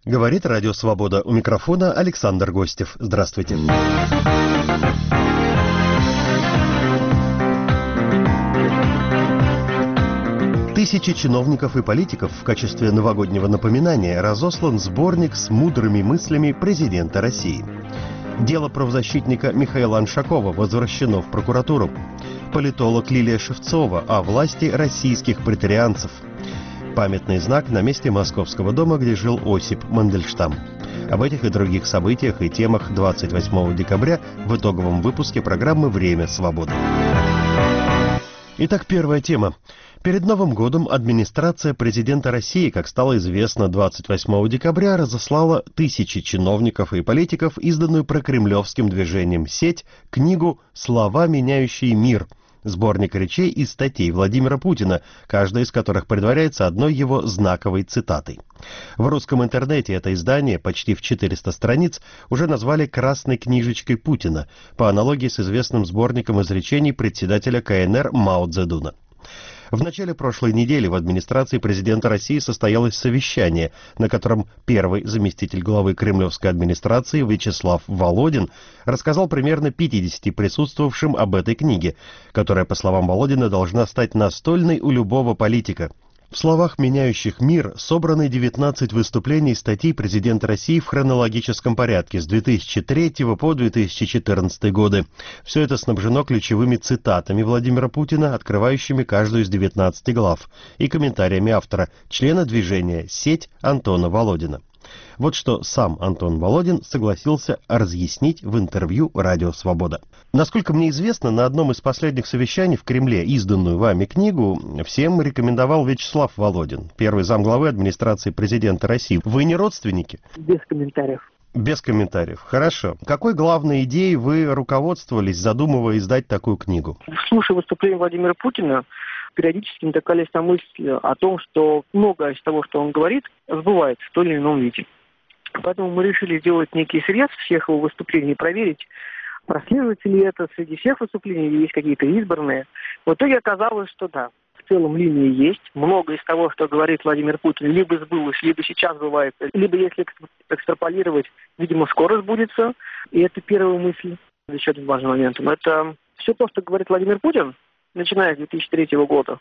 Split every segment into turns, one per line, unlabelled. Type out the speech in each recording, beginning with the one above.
Говорит Радио Свобода. У микрофона Александр Гостев. Здравствуйте. Тысячи чиновников и политиков в качестве новогоднего напоминания разослан сборник с мудрыми мыслями президента России. Дело правозащитника Михаила Аншакова возвращено в прокуратуру. Политолог Лилия Шевцова о власти российских претарианцев. Памятный знак на месте Московского дома, где жил Осип Мандельштам. Об этих и других событиях и темах 28 декабря в итоговом выпуске программы «Время свободы». Итак, первая тема. Перед Новым годом администрация президента России, как стало известно 28 декабря, разослала тысячи чиновников и политиков изданную прокремлевским движением «Сеть» книгу «Слова, меняющие мир», сборник речей и статей Владимира Путина, каждая из которых предваряется одной его знаковой цитатой. В русском интернете это издание, почти в 400 страниц, уже назвали «красной книжечкой Путина», по аналогии с известным сборником изречений председателя КНР Мао Цзэдуна. В начале прошлой недели в администрации президента России состоялось совещание, на котором первый заместитель главы кремлевской администрации Вячеслав Володин рассказал примерно 50 присутствовавшим об этой книге, которая, по словам Володина, должна стать настольной у любого политика. В словах, меняющих мир, собраны 19 выступлений и статей президента России в хронологическом порядке с 2003 по 2014 годы. Все это снабжено ключевыми цитатами Владимира Путина, открывающими каждую из 19 глав, и комментариями автора, члена движения «Сеть» Антона Володина. Вот что сам Антон Володин согласился разъяснить в интервью «Радио Свобода». Насколько мне известно, на одном из последних совещаний в Кремле изданную вами книгу всем рекомендовал Вячеслав Володин, первый замглавы администрации президента России. Вы не родственники?
Без комментариев.
Без комментариев. Хорошо. Какой главной идеей вы руководствовались, задумывая издать такую книгу?
Слушая выступление Владимира Путина, периодически натыкались на мысль о том, что многое из того, что он говорит, сбывается в том или ином виде. Поэтому мы решили сделать некий срез всех его выступлений и проверить, прослеживается ли это среди всех выступлений, или есть какие-то избранные. В итоге оказалось, что да, в целом линии есть. Много из того, что говорит Владимир Путин, либо сбылось, либо сейчас бывает, либо, если экстраполировать, видимо, скоро сбудется. И это первая мысль, еще один важный момент. Это все то, что говорит Владимир Путин, начиная с 2003 года.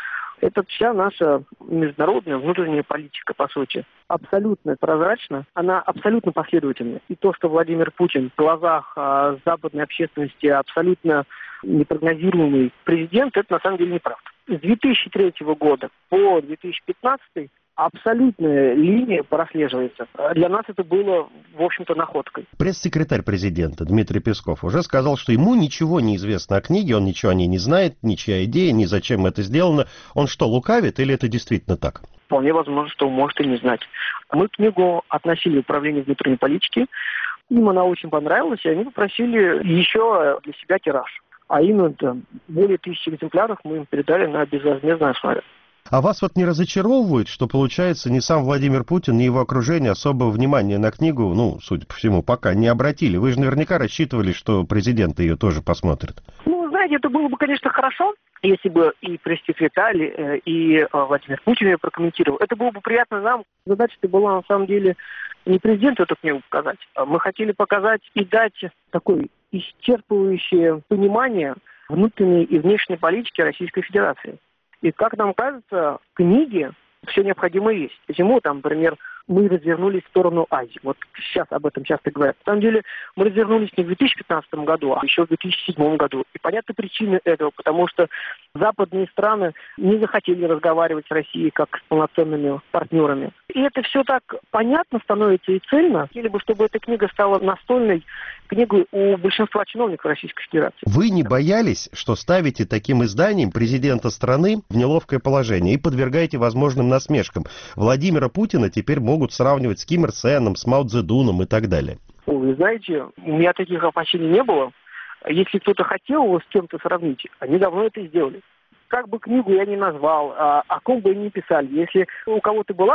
Это вся наша международная внутренняя политика, по сути. Абсолютно прозрачна, она абсолютно последовательна. И то, что Владимир Путин в глазах западной общественности абсолютно непрогнозируемый президент, это на самом деле неправда. С 2003 года по 2015 абсолютная линия прослеживается. Для нас это было, в общем-то, находкой.
Пресс-секретарь президента Дмитрий Песков уже сказал, что ему ничего не известно о книге, он ничего о ней не знает, ничья идея, ни зачем это сделано. Он что, лукавит или это действительно так?
Вполне возможно, что он может и не знать. Мы книгу относили в управление внутренней политики, им она очень понравилась, и они попросили еще для себя тираж. А именно более 1000 экземпляров мы им передали на безвозмездной основе.
А вас вот не разочаровывает, что, получается, ни сам Владимир Путин, ни его окружение особого внимания на книгу, судя по всему, пока не обратили? Вы же наверняка рассчитывали, что президент ее тоже посмотрит.
Знаете, это было бы, конечно, хорошо, если бы и пресс-секретарь, и Владимир Путин ее прокомментировал. Это было бы приятно нам. Задача-то была, на самом деле, не президенту эту книгу показать. Мы хотели показать и дать такое исчерпывающее понимание внутренней и внешней политики Российской Федерации. И, как нам кажется, в книге все необходимое есть. Почему, например, мы развернулись в сторону Азии. Вот сейчас об этом часто говорят. На самом деле мы развернулись не в 2015 году, а еще в 2007 году. И понятны причины этого, потому что западные страны не захотели разговаривать с Россией как с полноценными партнерами. И это все так понятно становится и цельно. Хотели бы, чтобы эта книга стала настольной книгой у большинства чиновников Российской Федерации.
Вы не боялись, что ставите таким изданием президента страны в неловкое положение и подвергаете возможным насмешкам? Владимира Путина теперь могут сравнивать с Ким Ир Сеном, с Мао Цзэдуном и так далее.
Вы знаете, у меня таких опасений не было. Если кто-то хотел его с кем-то сравнить, они давно это сделали. Как бы книгу я ни назвал, о ком бы ни писали, если у кого-то была бы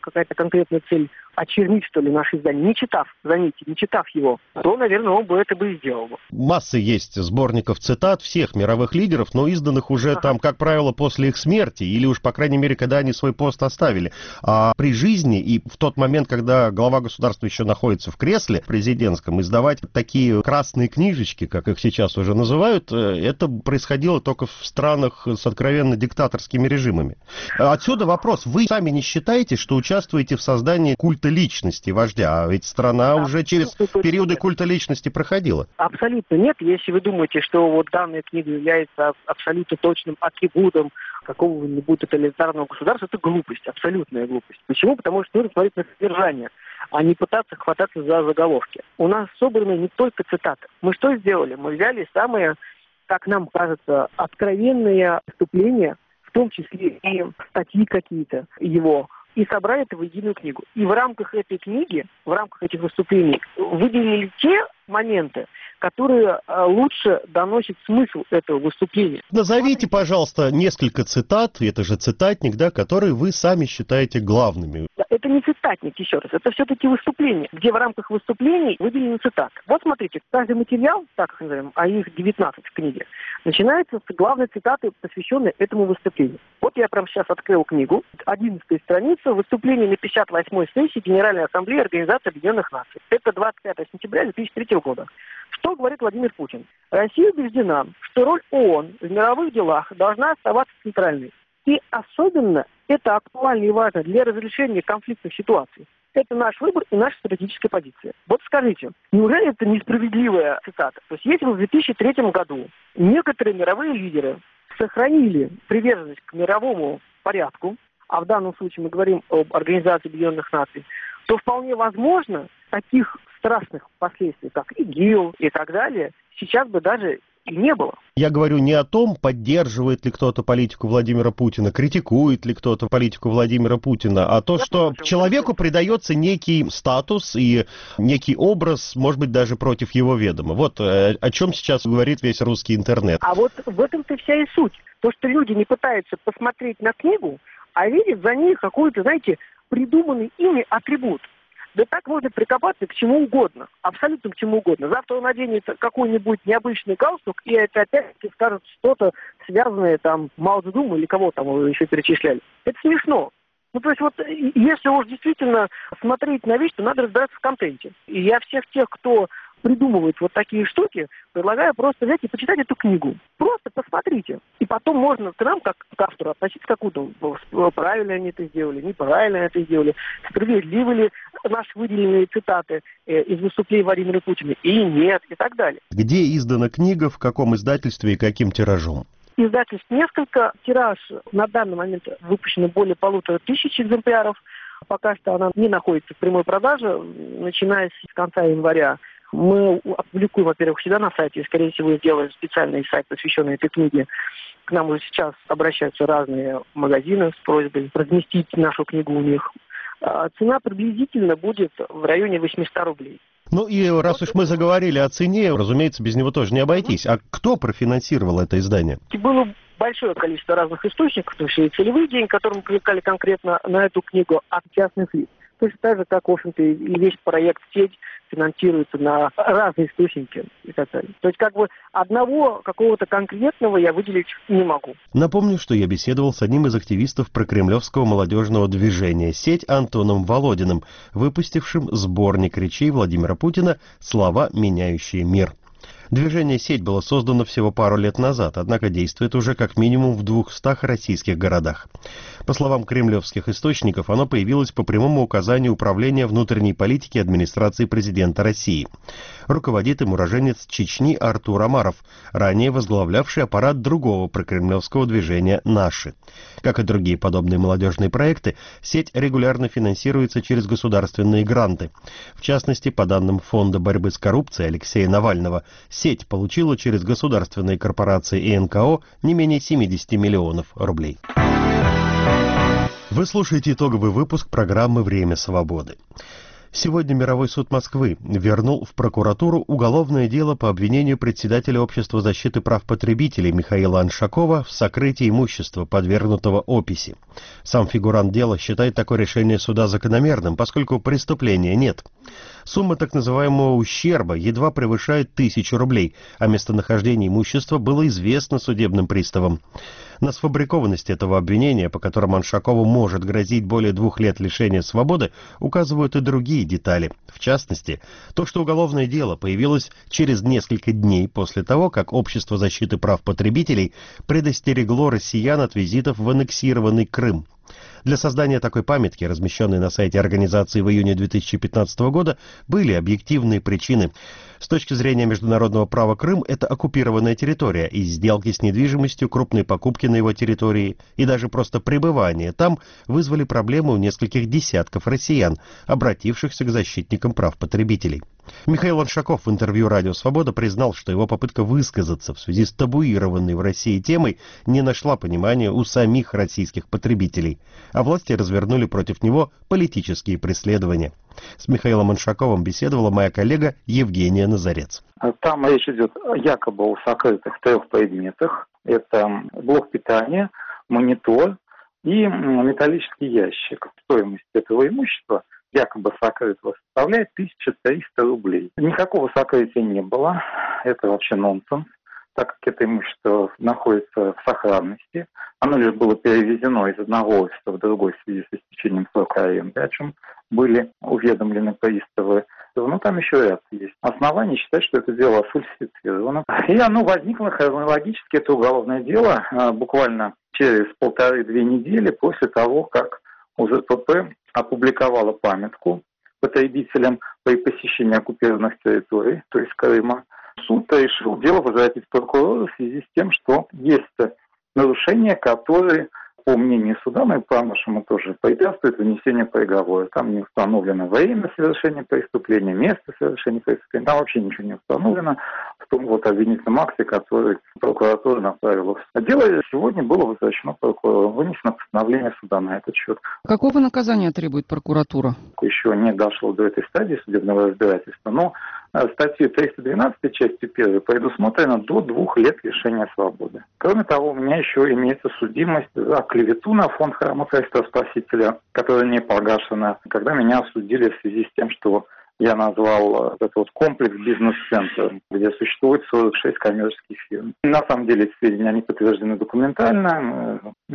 какая-то конкретная цель очернить, что ли, наше издание, не читав, заметьте, не читав его, то, наверное, он бы это бы и сделал.
Масса есть сборников цитат всех мировых лидеров, но изданных уже там, как правило, после их смерти, или уж, по крайней мере, когда они свой пост оставили. А при жизни и в тот момент, когда глава государства еще находится в кресле президентском, издавать такие красные книжечки, как их сейчас уже называют, это происходило только в странах с откровенно диктаторскими режимами. Отсюда вопрос. Вы сами не считаете, что участвуете в создании культа личности вождя? А ведь страна уже через периоды культа личности проходила.
Абсолютно нет. Если вы думаете, что вот данная книга является абсолютно точным атрибутом какого-нибудь тоталитарного государства, это глупость, абсолютная глупость. Почему? Потому что нужно смотреть на содержание, а не пытаться хвататься за заголовки. У нас собраны не только цитаты. Мы что сделали? Мы взяли самые, как нам кажется, откровенные выступления, в том числе и статьи какие-то его, и собрали это в единую книгу. И в рамках этой книги, в рамках этих выступлений выделили те моменты, которые лучше доносят смысл этого выступления.
Назовите, пожалуйста, несколько цитат, это же цитатник, да, которые вы сами считаете главными.
Это не цитатник, еще раз, это все-таки выступление, где в рамках выступлений выделены цитаты. Вот смотрите, каждый материал, так их назовем, а их 19 в книге, начинается с главной цитаты, посвященной этому выступлению. Вот я прямо сейчас открыл книгу, 11-я страница, выступление на 58-й сессии Генеральной Ассамблеи Организации Объединенных Наций. Это 25 сентября 2003 года. Что говорит Владимир Путин? Россия убеждена, что роль ООН в мировых делах должна оставаться центральной. И особенно это актуально и важно для разрешения конфликтных ситуаций. Это наш выбор и наша стратегическая позиция. Вот скажите, неужели это несправедливая цитата? То есть если в 2003 году некоторые мировые лидеры сохранили приверженность к мировому порядку, а в данном случае мы говорим об Организации Объединенных Наций, то вполне возможно таких страшных последствий, как ИГИЛ и так далее, сейчас бы даже и не было.
Я говорю не о том, поддерживает ли кто-то политику Владимира Путина, критикует ли кто-то политику Владимира Путина, а то, что человеку придается некий статус и некий образ, может быть, даже против его ведома. Вот о чем сейчас говорит весь русский интернет.
А вот в этом-то вся и суть. То, что люди не пытаются посмотреть на книгу, а видят за ней какой-то, знаете, придуманный ими атрибут. Да так можно прикопаться к чему угодно, абсолютно к чему угодно. Завтра он наденет какой-нибудь необычный галстук, и это опять-таки скажет что-то связанное там Мао Цзэдуном или кого там еще перечисляли. Это смешно. Ну, то есть вот, если уж действительно смотреть на вещь, то надо разбираться в контенте. И я всех тех, кто придумывает вот такие штуки, предлагаю просто взять и почитать эту книгу. Просто посмотрите. И потом можно к нам, как к автору, относиться как удобно. Правильно они это сделали, неправильно они это сделали, справедливы ли наши выделенные цитаты из выступлений Владимира Путина, и нет, и так далее.
Где издана книга, в каком издательстве и каким тиражом?
Издательств несколько. Тираж на данный момент выпущено более 1500 экземпляров. Пока что она не находится в прямой продаже. Начиная с конца января мы опубликуем, во-первых, себя на сайте, и, скорее всего, сделаем специальный сайт, посвященный этой книге. К нам уже сейчас обращаются разные магазины с просьбой разместить нашу книгу у них. Цена приблизительно будет в районе 800 рублей.
Ну и раз уж мы заговорили о цене, разумеется, без него тоже не обойтись. А кто профинансировал это издание?
Было большое количество разных источников, то есть и целевые деньги, которые мы привлекали конкретно на эту книгу от частных лиц. Точно так же, как, в общем-то, и весь проект «Сеть» финансируется на разные источники и так далее. То есть, как бы, одного какого-то конкретного я выделить не могу.
Напомню, что я беседовал с одним из активистов прокремлевского молодежного движения «Сеть» Антоном Володиным, выпустившим сборник речей Владимира Путина «Слова, меняющие мир». Движение «Сеть» было создано всего пару лет назад, однако действует уже как минимум в 200 российских городах. По словам кремлевских источников, оно появилось по прямому указанию Управления внутренней политики администрации президента России. Руководит им уроженец Чечни Артур Амаров, ранее возглавлявший аппарат другого прокремлевского движения «Наши». Как и другие подобные молодежные проекты, «Сеть» регулярно финансируется через государственные гранты. В частности, по данным Фонда борьбы с коррупцией Алексея Навального, «Сеть» получила через государственные корпорации и НКО не менее 70 миллионов рублей. Вы слушаете итоговый выпуск программы «Время свободы». Сегодня Мировой суд Москвы вернул в прокуратуру уголовное дело по обвинению председателя Общества защиты прав потребителей Михаила Аншакова в сокрытии имущества, подвергнутого описи. Сам фигурант дела считает такое решение суда закономерным, поскольку преступления нет. Сумма так называемого ущерба едва превышает 1000 рублей, а местонахождение имущества было известно судебным приставам. На сфабрикованность этого обвинения, по которому Аншакову может грозить более 2 лет лишения свободы, указывают и другие детали. В частности, то, что уголовное дело появилось через несколько дней после того, как Общество защиты прав потребителей предостерегло россиян от визитов в аннексированный Крым. Для создания такой памятки, размещенной на сайте организации в июне 2015 года, были объективные причины. С точки зрения международного права, Крым – это оккупированная территория, и сделки с недвижимостью, крупные покупки на его территории и даже просто пребывание там вызвали проблемы у нескольких десятков россиян, обратившихся к защитникам прав потребителей. Михаил Аншаков в интервью «Радио Свобода» признал, что его попытка высказаться в связи с табуированной в России темой не нашла понимания у самих российских потребителей, а власти развернули против него политические преследования. С Михаилом Аншаковым беседовала моя коллега Евгения Назарец.
Там речь идет якобы о сокрытых 3 предметах. Это блок питания, монитор и металлический ящик. Стоимость этого имущества якобы сокрытого составляет 1300 рублей. Никакого сокрытия не было. Это вообще нонсенс, так как это имущество находится в сохранности. Оно лишь было перевезено из одного офиса в другой в связи с истечением срока аренды, о чем были уведомлены приставы. Но там еще ряд есть оснований считать, что это дело фальсифицировано. И оно возникло хронологически, это уголовное дело, буквально через 1,5-2 недели после того, как УЗПП опубликовала памятку потребителям при посещении оккупированных территорий, то есть Крыма. Суд решил дело возвратить прокурору в связи с тем, что есть нарушения, которые, по мнению суда, но и по нашему тоже, препятствуют вынесению приговора. Там не установлено время совершения преступления, место совершения преступления, там вообще ничего не установлено в том обвинительном акте, который прокуратура направила. А дело сегодня было возвращено прокурору, вынесено постановление суда на этот счет.
Какого наказания требует прокуратура?
Еще не дошло до этой стадии судебного разбирательства, но статьей 312 частью 1 предусмотрено до 2 лет лишения свободы. Кроме того, у меня еще имеется судимость за клевету на фонд Храма Христа Спасителя, которая не погашена, когда меня осудили в связи с тем, что я назвал этот комплекс бизнес-центр, где существует 46 коммерческих фирм. На самом деле эти сведения они подтверждены документально.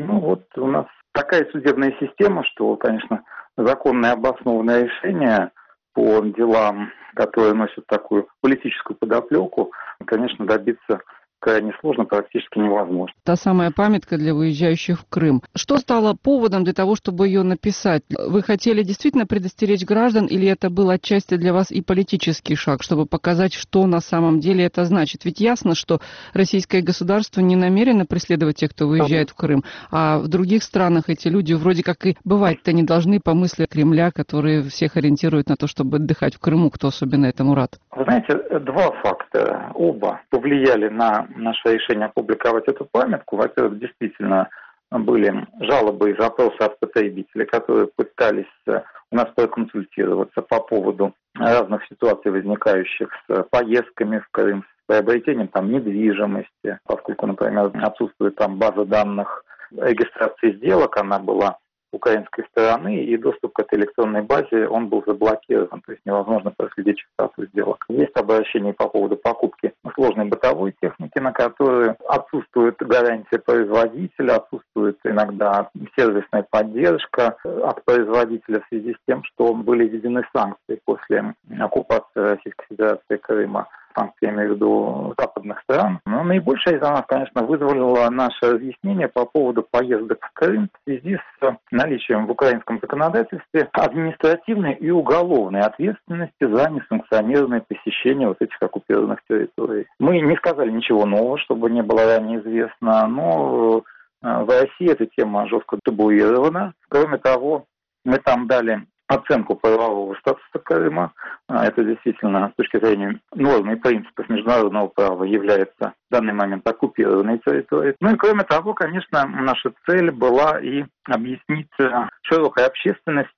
У нас такая судебная система, что, конечно, законное обоснованное решение по делам, которые носят такую политическую подоплеку, конечно, добиться крайне сложно, практически невозможно.
Та самая памятка для выезжающих в Крым. Что стало поводом для того, чтобы ее написать? Вы хотели действительно предостеречь граждан, или это был отчасти для вас и политический шаг, чтобы показать, что на самом деле это значит? Ведь ясно, что российское государство не намерено преследовать тех, кто выезжает в Крым, а в других странах эти люди вроде как и бывать-то не должны по мысли Кремля, которые всех ориентируют на то, чтобы отдыхать в Крыму, кто особенно этому рад.
Вы знаете, 2 фактора, оба повлияли на наше решение опубликовать эту памятку. Во-первых, действительно были жалобы и запросы от потребителей, которые пытались у нас проконсультироваться по поводу разных ситуаций, возникающих с поездками в Крым, с приобретением там недвижимости, поскольку, например, отсутствует там база данных регистрации сделок, она была украинской стороны, и доступ к этой электронной базе, он был заблокирован, то есть невозможно проследить частоту сделок. Есть обращение по поводу покупки сложной бытовой техники, на которую отсутствует гарантия производителя, отсутствует иногда сервисная поддержка от производителя в связи с тем, что были введены санкции после оккупации Российской Федерации Крыма. Я имею в виду западных стран. Но наибольшее из нас, конечно, вызвало наше разъяснение по поводу поездок в Крым в связи с наличием в украинском законодательстве административной и уголовной ответственности за несанкционированное посещение этих оккупированных территорий. Мы не сказали ничего нового, чтобы не было ранее известно, но в России эта тема жестко табуирована. Кроме того, мы там дали оценку правового статуса Крыма. Это действительно, с точки зрения норм и принципов международного права, является в данный момент оккупированной территорией. И кроме того, конечно, наша цель была и объяснить широкой общественности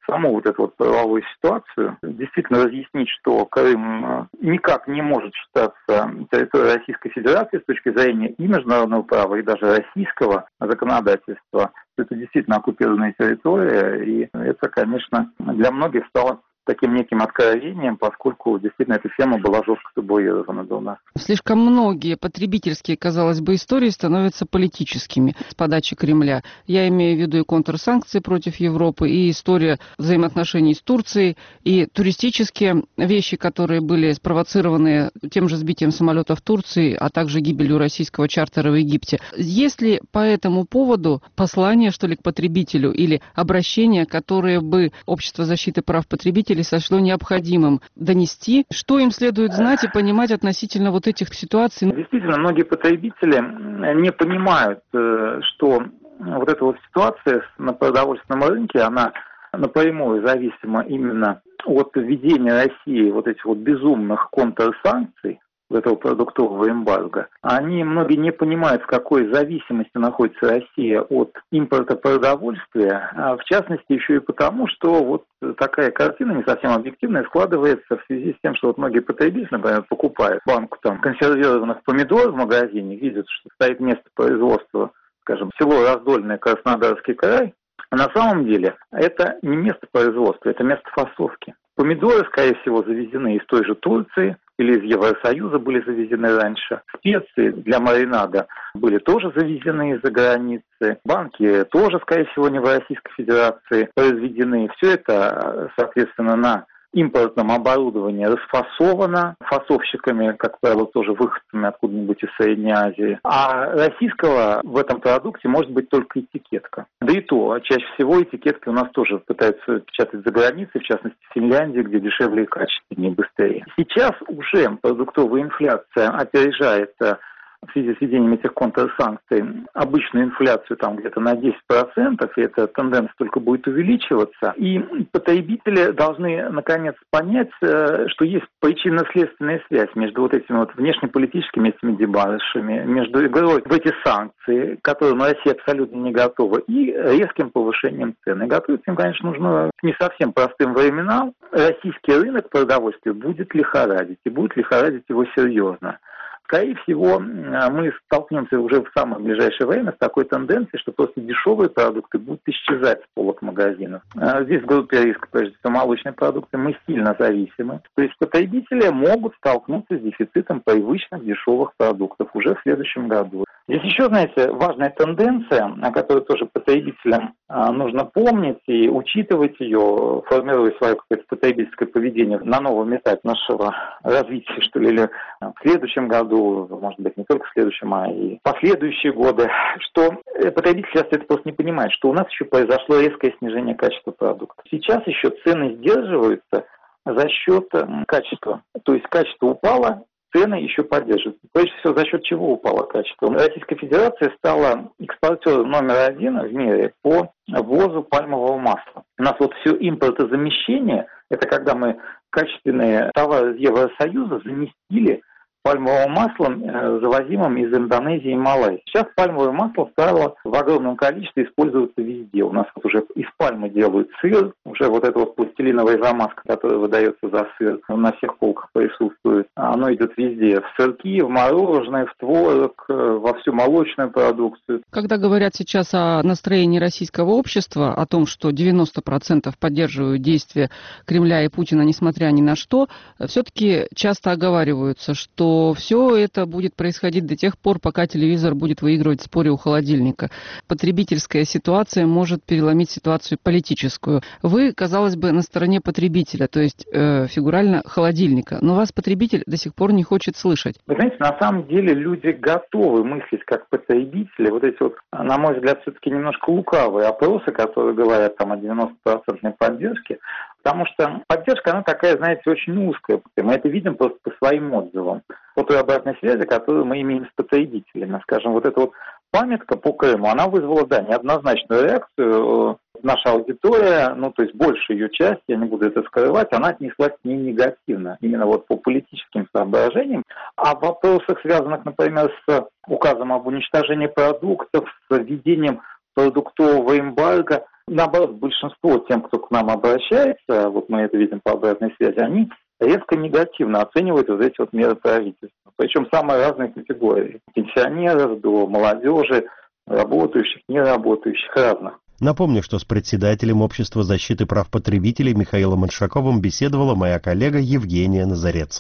саму вот эту вот правовую ситуацию, действительно разъяснить, что Крым никак не может считаться территорией Российской Федерации с точки зрения и международного права, и даже российского законодательства. Это действительно оккупированная территория, и это, конечно, для многих стало таким неким откровением, поскольку действительно эта тема была жестко табуирована до нас.
Слишком многие потребительские, казалось бы, истории становятся политическими с подачи Кремля. Я имею в виду и контрсанкции против Европы, и история взаимоотношений с Турцией, и туристические вещи, которые были спровоцированы тем же сбитием самолета в Турции, а также гибелью российского чартера в Египте. Есть ли по этому поводу послание, что ли, к потребителю или обращение, которое бы Общество защиты прав потребителей сочло необходимым донести, что им следует знать и понимать относительно вот этих ситуаций?
Действительно, многие потребители не понимают, что вот эта вот ситуация на продовольственном рынке, она напрямую зависима именно от введения России вот этих вот безумных контрсанкций, этого продуктового эмбарго. Многие не понимают, в какой зависимости находится Россия от импорта продовольствия, в частности еще и потому, что вот такая картина не совсем объективная складывается в связи с тем, что вот многие потребители, например, покупают банку консервированных помидор в магазине, видят, что стоит место производства, скажем, село Раздольное, Краснодарский край, а на самом деле это не место производства, это место фасовки. Помидоры, скорее всего, завезены из той же Турции или из Евросоюза были завезены раньше. Специи для маринада были тоже завезены из-за границы. Банки тоже, скорее всего, не в Российской Федерации произведены. Все это, соответственно, на импортном оборудовании расфасовано фасовщиками, как правило, тоже выходцами откуда-нибудь из Средней Азии. А российского в этом продукте может быть только этикетка. Да и то, чаще всего этикетки у нас тоже пытаются печатать за границей, в частности в Финляндии, где дешевле и качественнее, быстрее. Сейчас уже продуктовая инфляция опережает в связи с введением этих контрсанкций обычную инфляцию там где-то на 10%, и эта тенденция только будет увеличиваться. И потребители должны наконец понять, что есть причинно-следственная связь между вот этими вот внешнеполитическими этими дебарышами, между игрой в эти санкции, к которым Россия абсолютно не готова, и резким повышением цен. И готовиться им, конечно, нужно к не совсем простым временам. Российский рынок продовольствия будет лихорадить, и будет лихорадить его серьезно. Скорее всего, мы столкнемся уже в самое ближайшее время с такой тенденцией, что просто дешевые продукты будут исчезать с полок магазинов. Здесь в группе риска, прежде всего, молочные продукты, мы сильно зависимы. То есть потребители могут столкнуться с дефицитом привычных дешевых продуктов уже в следующем году. Здесь еще, знаете, важная тенденция, о которой тоже потребителям нужно помнить и учитывать ее, формируя свое какое-то потребительское поведение на новом этапе нашего развития, что ли, или в следующем году, может быть, не только в следующем, а и последующие годы, что потребители часто это просто не понимают, что у нас еще произошло резкое снижение качества продукта. Сейчас еще цены сдерживаются за счет качества. То есть качество упало, цены еще поддерживаются. Прежде всего, за счет чего упало качество? Российская Федерация стала экспортером номер 1 в мире по ввозу пальмового масла. У нас вот все импортозамещение, это когда мы качественные товары из Евросоюза заместили пальмовым маслом, завозимым из Индонезии и Малайзии. Сейчас пальмовое масло стало в огромном количестве использоваться везде. У нас вот уже из пальмы делают сыр, уже вот эта вот пластилиновая замазка, которая выдается за сыр, на всех полках присутствует. Оно идет везде, в сырки, в мороженое, в творог, во всю молочную продукцию.
Когда говорят сейчас о настроении российского общества, о том, что 90% поддерживают действия Кремля и Путина, несмотря ни на что, все-таки часто оговариваются, что все это будет происходить до тех пор, пока телевизор будет выигрывать в споре у холодильника. Потребительская ситуация может переломить ситуацию политическую. Вы, казалось бы, на стороне потребителя, то есть фигурально холодильника, но вас потребитель до сих пор не хочет слышать.
Вы знаете, на самом деле люди готовы мыслить как потребители. Вот эти вот, на мой взгляд, все-таки немножко лукавые опросы, которые говорят там о 90% поддержке, потому что поддержка, она такая, знаете, очень узкая. Мы это видим просто по своим отзывам. По той обратной связи, которую мы имеем с потребителями. Скажем, вот эта вот памятка по Крыму, она вызвала, да, неоднозначную реакцию. Наша аудитория, то есть большая ее часть, я не буду это скрывать, она отнеслась к ней негативно. Именно вот по политическим соображениям. А в вопросах, связанных, например, с указом об уничтожении продуктов, с введением продуктового эмбарго. Наоборот, большинство тем, кто к нам обращается, вот мы это видим по обратной связи, они резко негативно оценивают вот эти вот меры правительства. Причем самые разные категории. Пенсионеров до молодежи, работающих, неработающих, разных.
Напомню, что с председателем Общества защиты прав потребителей Михаилом Ишаковым беседовала моя коллега Евгения Назарец.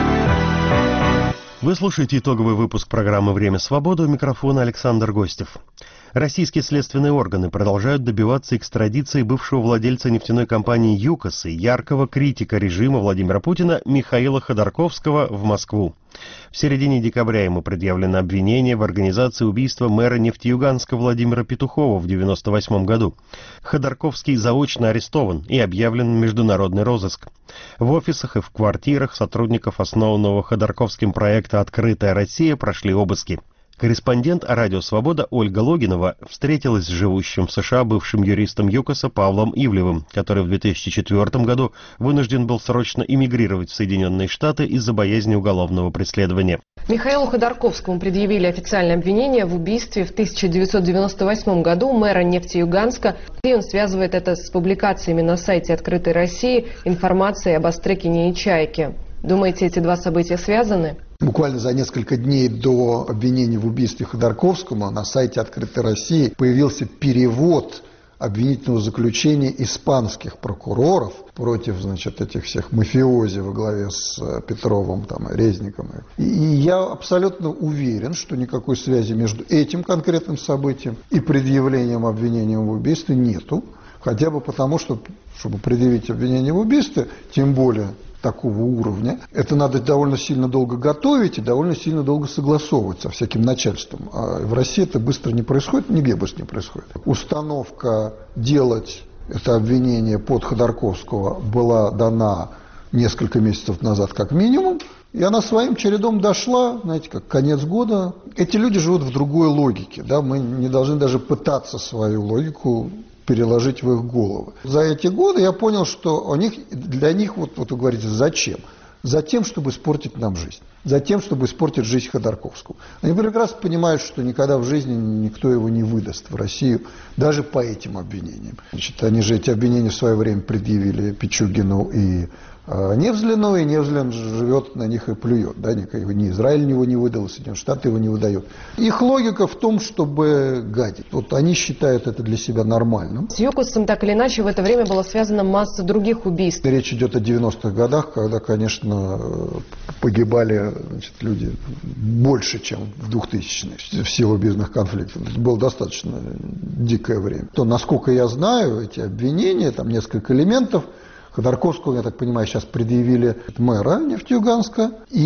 Вы слушаете итоговый выпуск программы «Время свободы», у микрофона Александр Гостев. Российские следственные органы продолжают добиваться экстрадиции бывшего владельца нефтяной компании «ЮКОС» и яркого критика режима Владимира Путина Михаила Ходорковского в Москву. В середине декабря ему предъявлено обвинение в организации убийства мэра Нефтеюганска Владимира Петухова в 1998 году. Ходорковский заочно арестован и объявлен международный розыск. В офисах и в квартирах сотрудников основанного Ходорковским проекта «Открытая Россия» прошли обыски. Корреспондент «Радио Свобода» Ольга Логинова встретилась с живущим в США бывшим юристом ЮКОСа Павлом Ивлевым, который в 2004 году вынужден был срочно эмигрировать в Соединенные Штаты из-за боязни уголовного преследования.
Михаилу Ходорковскому предъявили официальное обвинение в убийстве в 1998 году мэра Нефтеюганска. И он связывает это с публикациями на сайте «Открытой России» информации об Острыкине и Чайке. Думаете, эти два события связаны?
Буквально за несколько дней до обвинения в убийстве Ходорковского на сайте «Открытой России» появился перевод обвинительного заключения испанских прокуроров против, этих всех мафиози во главе с Петровым, Резником. И я абсолютно уверен, что никакой связи между этим конкретным событием и предъявлением обвинения в убийстве нету. Хотя бы потому, что, чтобы предъявить обвинение в убийстве, тем более такого уровня, это надо довольно сильно долго готовить и довольно сильно долго согласовывать со всяким начальством. А в России это быстро не происходит, нигде быстро не происходит. Установка делать это обвинение под Ходорковского была дана несколько месяцев назад как минимум, и она своим чередом дошла, как конец года. Эти люди живут в другой логике, мы не должны даже пытаться свою логику переложить в их головы. За эти годы я понял, что для них, вы говорите, зачем? Затем, чтобы испортить нам жизнь. Затем, чтобы испортить жизнь Ходорковского. Они прекрасно понимают, что никогда в жизни никто его не выдаст в Россию, даже по этим обвинениям. Они же эти обвинения в свое время предъявили Пичугину и Невзлину, и Невзлин живет на них и плюет. Ни Израиль его не выдал, Соединенные Штаты его не выдают. Их логика в том, чтобы гадить. Они считают это для себя нормальным.
С ЮКОСом так или иначе в это время была связана масса других убийств.
Речь идет о 90-х годах, когда, конечно, погибали люди больше, чем в 2000-е в силу бизнес конфликтов. Это было достаточно дикое время. Насколько я знаю, эти обвинения, несколько элементов. Ходорковского, я так понимаю, сейчас предъявили мэра Нефтеюганска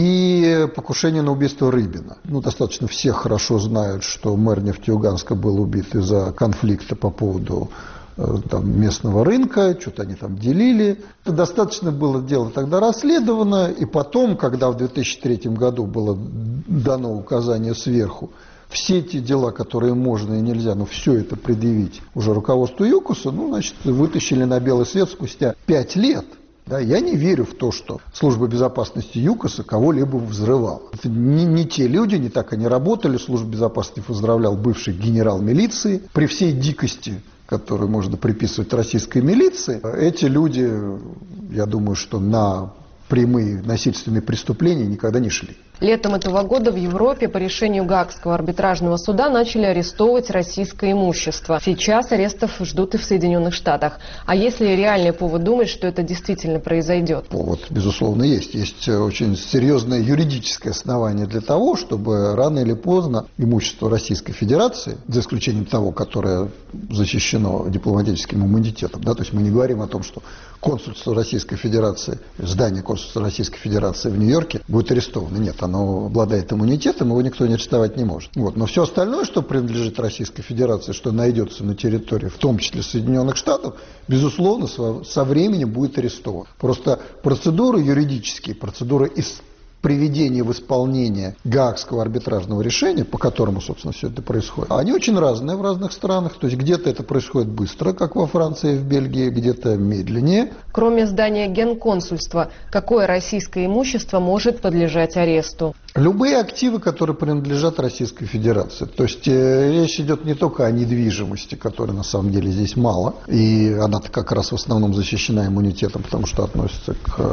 и покушение на убийство Рыбина. Достаточно все хорошо знают, что мэр Нефтеюганска был убит из-за конфликта по поводу местного рынка, что-то они делили. Это достаточно было дело тогда расследовано, и потом, когда в 2003 году было дано указание сверху, все те дела, которые можно и нельзя, все это предъявить уже руководству ЮКОСа, вытащили на белый свет спустя 5 лет. Я не верю в то, что служба безопасности ЮКОСа кого-либо взрывала. Это не те люди, не так они работали. Служба безопасности поздравлял бывший генерал милиции. При всей дикости, которую можно приписывать российской милиции, эти люди, я думаю, что на прямые насильственные преступления никогда не шли.
Летом этого года в Европе по решению Гаагского арбитражного суда начали арестовывать российское имущество. Сейчас арестов ждут и в Соединенных Штатах. А есть ли реальный повод думать, что это действительно произойдет?
Повод, безусловно, есть. Есть очень серьезное юридическое основание для того, чтобы рано или поздно имущество Российской Федерации, за исключением того, которое защищено дипломатическим иммунитетом, то есть мы не говорим о том, что консульство Российской Федерации, здание консульства Российской Федерации в Нью-Йорке будет арестовано. Нет, оно обладает иммунитетом, его никто не арестовать не может. Но все остальное, что принадлежит Российской Федерации, что найдется на территории, в том числе Соединенных Штатов, безусловно, со временем будет арестовано. Просто процедуры юридические, процедуры приведения в исполнение Гаагского арбитражного решения, по которому, собственно, все это происходит, они очень разные в разных странах. То есть где-то это происходит быстро, как во Франции и в Бельгии, где-то медленнее.
Кроме здания генконсульства, какое российское имущество может подлежать аресту?
Любые активы, которые принадлежат Российской Федерации. То есть речь идет не только о недвижимости, которой на самом деле здесь мало, и она-то как раз в основном защищена иммунитетом, потому что относится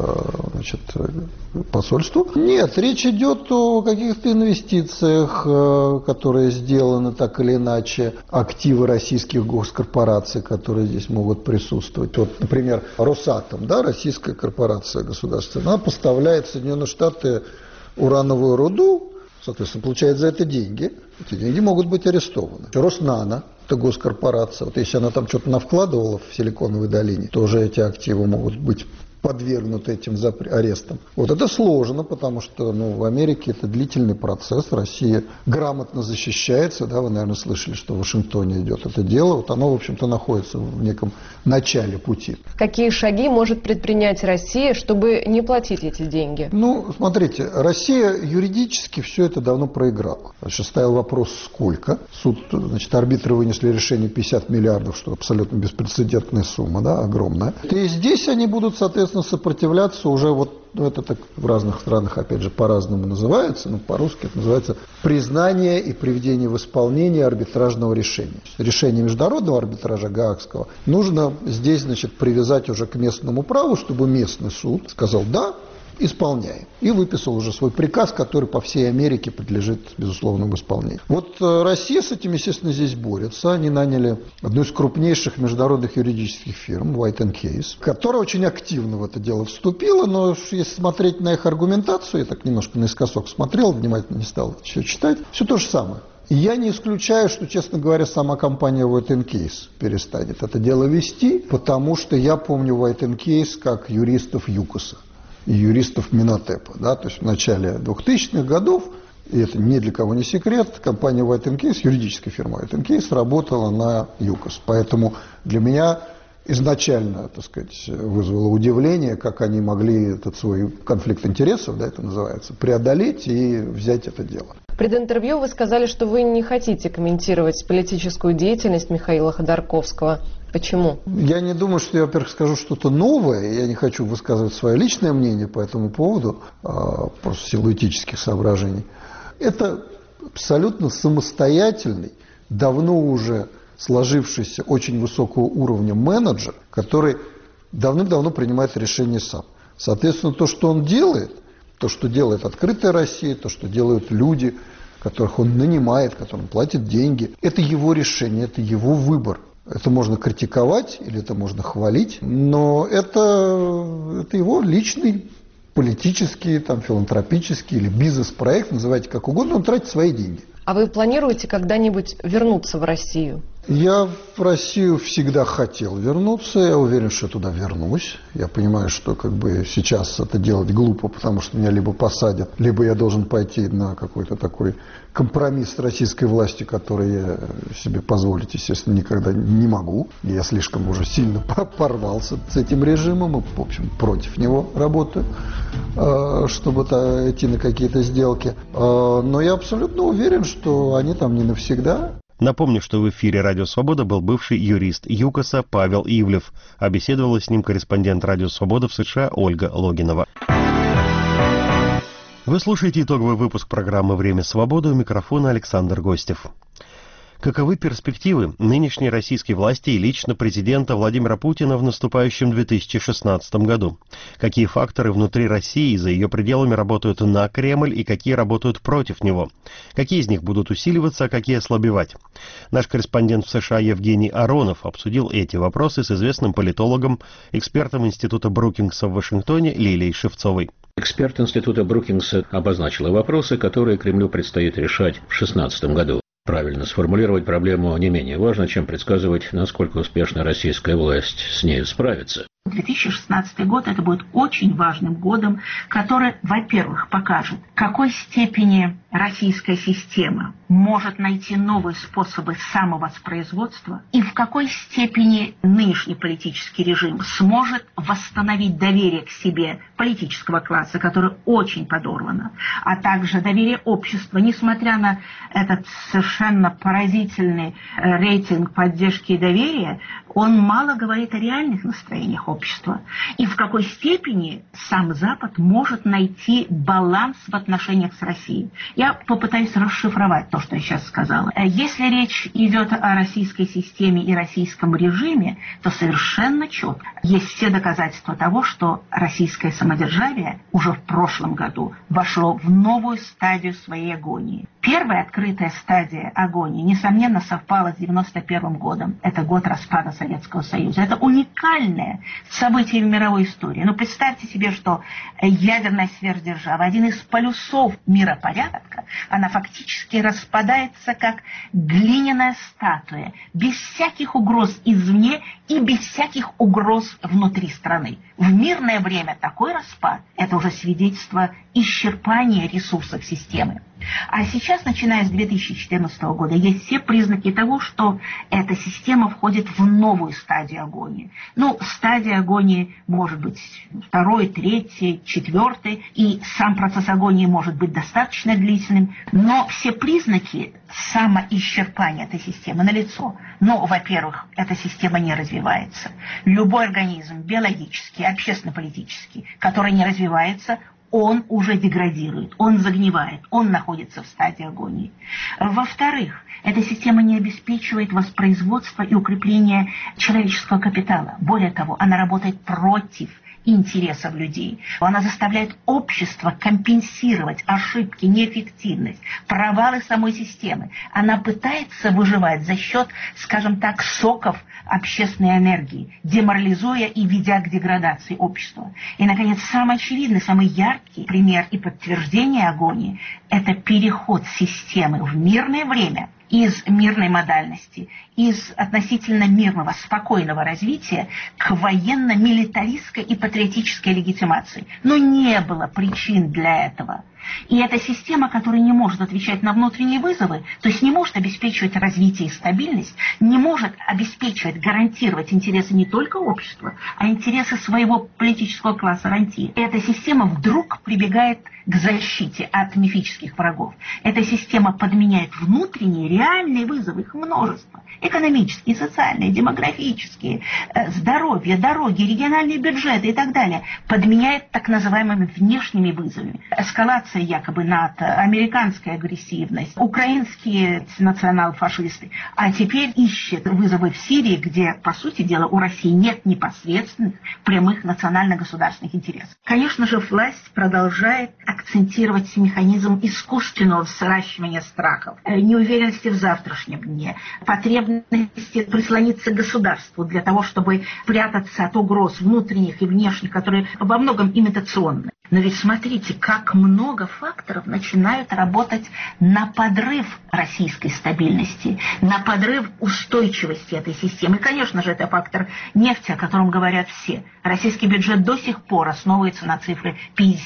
к посольству. Нет, речь идет о каких-то инвестициях, которые сделаны так или иначе, активы российских госкорпораций, которые здесь могут присутствовать. Вот, например, Росатом, да, российская корпорация государственная, она поставляет в Соединенные Штаты урановую руду, соответственно, получает за это деньги. Эти деньги могут быть арестованы. Роснано, это госкорпорация. Вот если она там что-то навкладывала в Силиконовой долине, то уже эти активы могут быть подвергнуты этим арестам. Вот это сложно, потому что в Америке это длительный процесс. Россия грамотно защищается. Да, вы, наверное, слышали, что в Вашингтоне идет это дело. Вот оно, в общем-то, находится в неком начале пути.
Какие шаги может предпринять Россия, чтобы не платить эти деньги?
Смотрите, Россия юридически все это давно проиграла. Сейчас стоял вопрос, сколько. Суд, арбитры вынесли решение 50 миллиардов, что абсолютно беспрецедентная сумма, да, огромная. И здесь они будут, соответственно, сопротивляться уже это так в разных странах, опять же, по-разному называется, но по-русски это называется признание и приведение в исполнение арбитражного решения. Решение международного арбитража Гаагского нужно здесь, привязать уже к местному праву, чтобы местный суд сказал «да», исполняем. И выписал уже свой приказ, который по всей Америке подлежит безусловному исполнению. Вот Россия с этим, естественно, здесь борется. Они наняли одну из крупнейших международных юридических фирм, White & Case, которая очень активно в это дело вступила, но если смотреть на их аргументацию, я так немножко наискосок смотрел, внимательно не стал все читать, все то же самое. И я не исключаю, что, честно говоря, сама компания White & Case перестанет это дело вести, потому что я помню White & Case как юристов ЮКОСа и юристов Минотепа. Да? То есть в начале 2000-х годов, и это ни для кого не секрет, компания White & Case, юридическая фирма White & Case, работала на ЮКОС. Поэтому для меня изначально, вызвало удивление, как они могли этот свой конфликт интересов, да, это называется, преодолеть и взять это дело.
В прединтервью вы сказали, что вы не хотите комментировать политическую деятельность Михаила Ходорковского. Почему?
Я не думаю, что я, во-первых, скажу что-то новое. Я не хочу высказывать свое личное мнение по этому поводу, просто в силу этических соображений. Это абсолютно самостоятельный, давно уже сложившийся очень высокого уровня менеджер, который давным-давно принимает решения сам. Соответственно, то, что он делает, то, что делает «Открытая Россия», то, что делают люди, которых он нанимает, которым платит деньги, это его решение, это его выбор. Это можно критиковать или это можно хвалить, но это его личный политический, филантропический или бизнес-проект, называйте как угодно, он тратит свои деньги.
А вы планируете когда-нибудь вернуться в Россию?
Я в Россию всегда хотел вернуться, я уверен, что туда вернусь. Я понимаю, что сейчас это делать глупо, потому что меня либо посадят, либо я должен пойти на какой-то такой компромисс с российской властью, который я себе позволить, естественно, никогда не могу. Я слишком уже сильно порвался с этим режимом и, в общем, против него работаю, чтобы идти на какие-то сделки. Но я абсолютно уверен, что они там не навсегда.
Напомню, что в эфире «Радио Свобода» был бывший юрист ЮКОСа Павел Ивлев, а беседовала с ним корреспондент «Радио Свобода» в США Ольга Логинова. Вы слушаете итоговый выпуск программы «Время свободы», у микрофона Александр Гостев. Каковы перспективы нынешней российской власти и лично президента Владимира Путина в наступающем 2016 году? Какие факторы внутри России и за ее пределами работают на Кремль и какие работают против него? Какие из них будут усиливаться, а какие ослабевать? Наш корреспондент в США Евгений Аронов обсудил эти вопросы с известным политологом, экспертом Института Брукингса в Вашингтоне Лилией Шевцовой.
Эксперт Института Брукингса обозначила вопросы, которые Кремлю предстоит решать в 2016 году. Правильно сформулировать проблему не менее важно, чем предсказывать, насколько успешно российская власть с ней справится.
2016 год – это будет очень важным годом, который, во-первых, покажет, в какой степени российская система может найти новые способы самовоспроизводства и в какой степени нынешний политический режим сможет восстановить доверие к себе политического класса, которое очень подорвано, а также доверие общества, несмотря на этот совершенно поразительный рейтинг поддержки и доверия, Он мало говорит о реальных настроениях общества и в какой степени сам Запад может найти баланс в отношениях с Россией. Я попытаюсь расшифровать то, что я сейчас сказала. Если речь идет о российской системе и российском режиме, то совершенно четко есть все доказательства того, что российское самодержавие уже в прошлом году вошло в новую стадию своей агонии. Первая открытая стадия агонии, несомненно, совпала с 1991 годом. Это год распада Советского Союза. Это уникальное событие в мировой истории. Но представьте себе, что ядерная сверхдержава, один из полюсов миропорядка, она фактически распадается как глиняная статуя, без всяких угроз извне и без всяких угроз внутри страны. В мирное время такой распад – это уже свидетельство исчерпания ресурсов системы. А сейчас, начиная с 2014 года, есть все признаки того, что эта система входит в новую стадию агонии. Стадия агонии может быть второй, третий, четвертый, и сам процесс агонии может быть достаточно длительным, но все признаки самоисчерпания этой системы налицо. Во-первых, эта система не развивается. Любой организм, биологический, общественно-политический, который не развивается, он уже деградирует, он загнивает, он находится в стадии агонии. Во-вторых, эта система не обеспечивает воспроизводство и укрепление человеческого капитала. Более того, она работает против интересов людей. Она заставляет общество компенсировать ошибки, неэффективность, провалы самой системы. Она пытается выживать за счет, скажем так, соков общественной энергии, деморализуя и ведя к деградации общества. И, наконец, самый очевидный, самый яркий пример и подтверждение агонии – это переход системы в мирное время из мирной модальности, из относительно мирного, спокойного развития к военно-милитаристской и патриотической легитимации. Но не было причин для этого. И эта система, которая не может отвечать на внутренние вызовы, то есть не может обеспечивать развитие и стабильность, не может обеспечивать, гарантировать интересы не только общества, а интересы своего политического класса рантье. Эта система вдруг прибегает к защите от мифических врагов. Эта система подменяет внутренние реальные вызовы, их множество. Экономические, социальные, демографические, здоровье, дороги, региональные бюджеты и так далее. Подменяет так называемыми внешними вызовами. Эскалация якобы НАТО, американская агрессивность, украинские национал-фашисты. А теперь ищет вызовы в Сирии, где, по сути дела, у России нет непосредственных прямых национально-государственных интересов. Конечно же, власть продолжает акцентировать механизм искусственного сращивания страхов, неуверенности в завтрашнем дне, потребности прислониться к государству для того, чтобы прятаться от угроз внутренних и внешних, которые во многом имитационны. Но ведь смотрите, как много факторов начинают работать на подрыв российской стабильности, на подрыв устойчивости этой системы. И, конечно же, это фактор нефти, о котором говорят все. Российский бюджет до сих пор основывается на цифре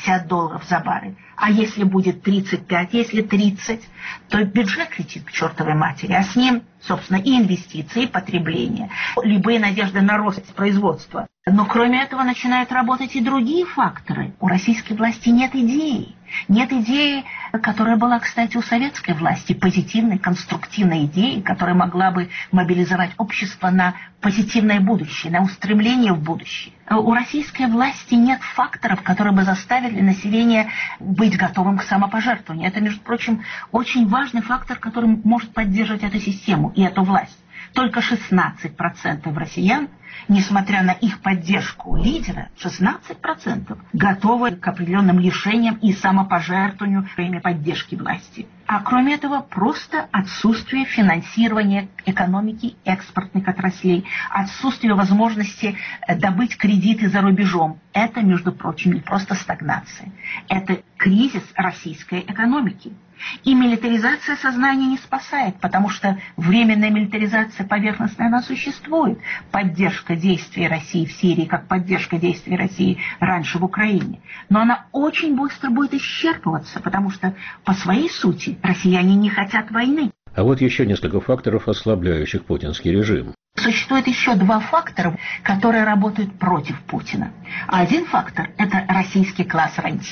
$50 за баррель. А если будет 35, если 30, то бюджет летит к чертовой матери, а с ним, собственно, и инвестиции, и потребление, любые надежды на рост производства. Но кроме этого начинают работать и другие факторы. У российской власти нет идеи. Нет идеи, которая была, кстати, у советской власти, позитивной, конструктивной идеи, которая могла бы мобилизовать общество на позитивное будущее, на устремление в будущее. У российской власти нет факторов, которые бы заставили население быть готовым к самопожертвованию. Это, между прочим, очень важный фактор, который может поддерживать эту систему и эту власть. Только 16% россиян, несмотря на их поддержку лидера, 16% готовы к определенным лишениям и самопожертвованию во имя поддержки власти. А кроме этого, просто отсутствие финансирования экономики, экспортных отраслей, отсутствие возможности добыть кредиты за рубежом. Это, между прочим, не просто стагнация. Это кризис российской экономики. И милитаризация сознания не спасает, потому что временная милитаризация поверхностная, она существует. Поддержка действий России в Сирии, как поддержка действий России раньше в Украине. Но она очень быстро будет исчерпываться, потому что по своей сути россияне не хотят войны.
А вот еще несколько факторов, ослабляющих путинский режим.
Существует еще два фактора, которые работают против Путина. Один фактор – это российский класс рантье.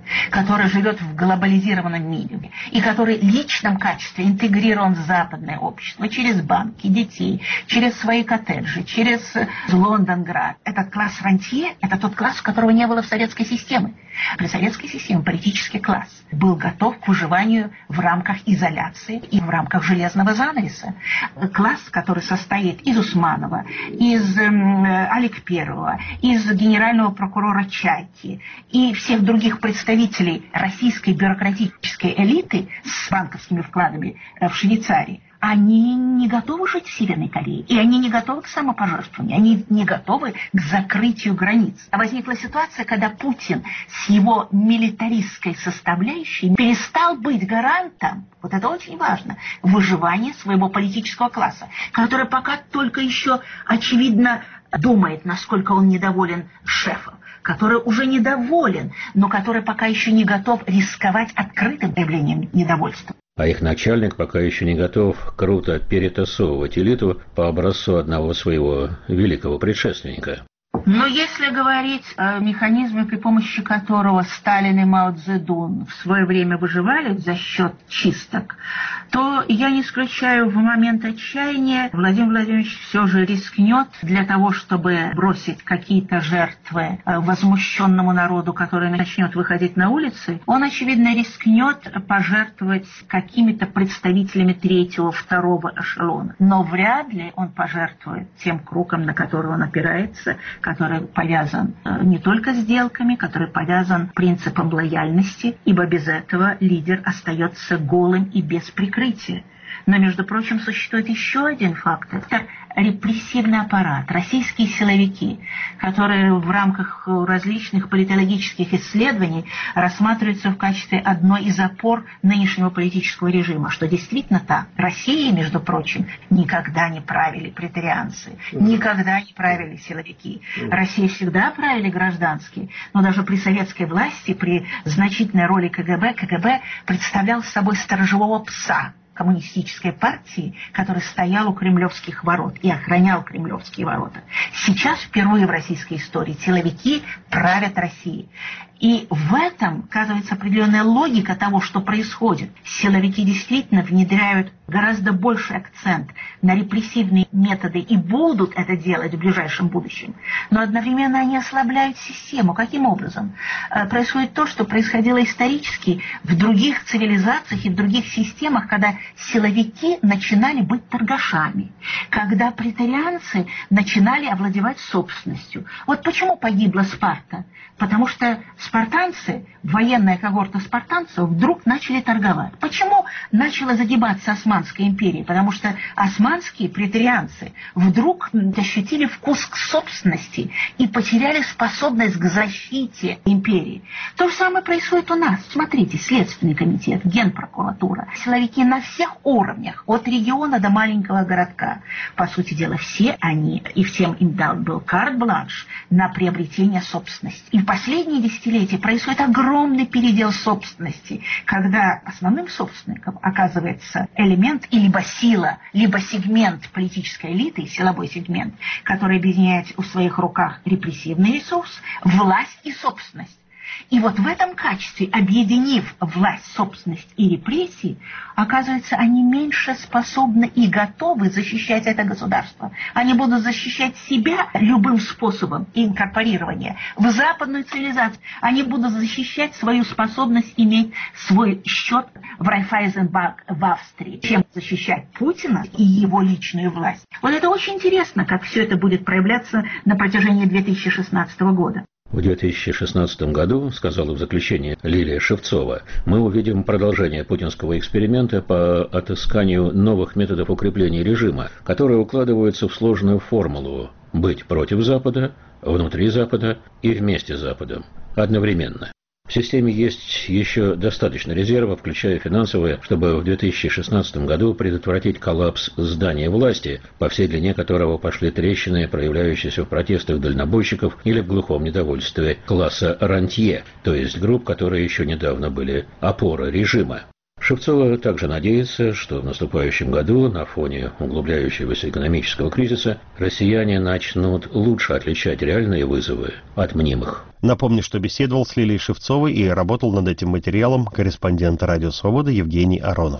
который живет в глобализированном мире и который в личном качестве интегрирован в западное общество через банки, детей, через свои коттеджи, через Лондонград. Этот класс рантье – это тот класс, которого не было в советской системе. При советской системе политический класс был готов к выживанию в рамках изоляции и в рамках железного занавеса. Класс, который состоит из Усманова, из Аликперова, из генерального прокурора Чайки и всех других представителей российской бюрократической элиты с банковскими вкладами в Швейцарии, они не готовы жить в Северной Корее, и они не готовы к самопожертвованию, они не готовы к закрытию границ. А возникла ситуация, когда Путин с его милитаристской составляющей перестал быть гарантом, вот это очень важно, выживания своего политического класса, который пока только еще, очевидно, думает, насколько он недоволен шефом, который уже недоволен, но который пока еще не готов рисковать открытым проявлением недовольства.
А их начальник пока еще не готов круто перетасовывать элиту по образцу одного своего великого предшественника.
Но если говорить о механизме, при помощи которого Сталин и Мао Цзэдун в свое время выживали за счет чисток, то я не исключаю, в момент отчаяния Владимир Владимирович все же рискнет для того, чтобы бросить какие-то жертвы возмущенному народу, который начнет выходить на улицы. Он, очевидно, рискнет пожертвовать какими-то представителями третьего, второго эшелона. Но вряд ли он пожертвует тем кругом, на который он опирается, который повязан не только сделками, который повязан принципом лояльности, ибо без этого лидер остается голым и без прикрытия. Но, между прочим, существует еще один фактор. Это репрессивный аппарат, российские силовики, которые в рамках различных политологических исследований рассматриваются в качестве одной из опор нынешнего политического режима, что действительно так. Россией, между прочим, никогда не правили претарианцы, никогда не правили силовики. Россией всегда правили гражданские, но даже при советской власти, при значительной роли КГБ представлял собой сторожевого пса коммунистической партии, который стоял у кремлевских ворот и охранял кремлевские ворота. Сейчас впервые в российской истории силовики правят Россией. И в этом, оказывается, определенная логика того, что происходит. Силовики действительно внедряют гораздо больший акцент на репрессивные методы и будут это делать в ближайшем будущем. Но одновременно они ослабляют систему. Каким образом? Происходит то, что происходило исторически в других цивилизациях и в других системах, когда силовики начинали быть торгашами, когда претарианцы начинали овладевать собственностью. Вот почему погибла Спарта? Потому что спартанцы, военная когорта спартанцев, вдруг начали торговать. Почему начала загибаться Османская империя? Потому что османские претарианцы вдруг ощутили вкус к собственности и потеряли способность к защите империи. То же самое происходит у нас. Смотрите, Следственный комитет, Генпрокуратура, силовики на всех уровнях, от региона до маленького городка. По сути дела, все они, и всем им дал был карт-бланш на приобретение собственности. И в последние десятилетия происходит огромный передел собственности, когда основным собственником оказывается элемент и либо сила, либо сегмент политической элиты, силовой сегмент, который объединяет в своих руках репрессивный ресурс, власть и собственность. И вот в этом качестве, объединив власть, собственность и репрессии, оказывается, они меньше способны и готовы защищать это государство. Они будут защищать себя любым способом инкорпорирования в западную цивилизацию. Они будут защищать свою способность иметь свой счет в Райффайзенбанк в Австрии, чем защищать Путина и его личную власть. Вот это очень интересно, как все это будет проявляться на протяжении 2016 года.
В 2016 году, сказала в заключении Лилия Шевцова, мы увидим продолжение путинского эксперимента по отысканию новых методов укрепления режима, которые укладываются в сложную формулу «быть против Запада», «внутри Запада» и «вместе с Западом» одновременно. В системе есть еще достаточно резервов, включая финансовые, чтобы в 2016 году предотвратить коллапс здания власти, по всей длине которого пошли трещины, проявляющиеся в протестах дальнобойщиков или в глухом недовольстве класса рантье, то есть групп, которые еще недавно были опорой режима. Шевцова также надеется, что в наступающем году на фоне углубляющегося экономического кризиса россияне начнут лучше отличать реальные вызовы от мнимых.
Напомню, что беседовал с Лилией Шевцовой и работал над этим материалом корреспондент «Радио Свобода» Евгений Аронов.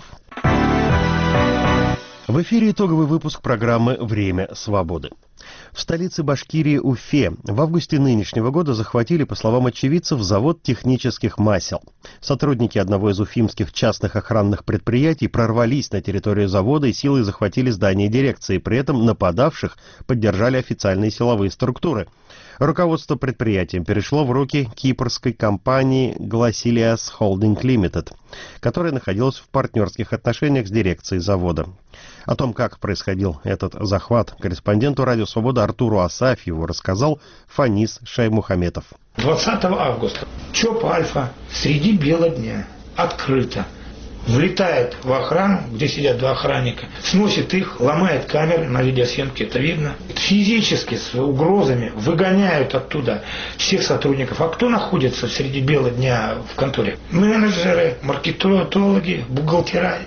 В эфире итоговый выпуск программы «Время свободы». В столице Башкирии Уфе в августе нынешнего года захватили, по словам очевидцев, завод технических масел. Сотрудники одного из уфимских частных охранных предприятий прорвались на территорию завода и силой захватили здание дирекции. При этом нападавших поддержали официальные силовые структуры. Руководство предприятием перешло в руки кипрской компании Glassilias Holding Limited, которая находилась в партнерских отношениях с дирекцией завода. О том, как происходил этот захват, корреспонденту «Радио Свобода» Артуру Асафьеву рассказал Фанис Шаймухаметов.
20 августа ЧОП «Альфа» среди бела дня открыто влетает в охрану, где сидят два охранника, сносит их, ломает камеры, на видеосъемке это видно. Физически с угрозами выгоняют оттуда всех сотрудников. А кто находится среди бела дня в конторе? Менеджеры, маркетологи, бухгалтера.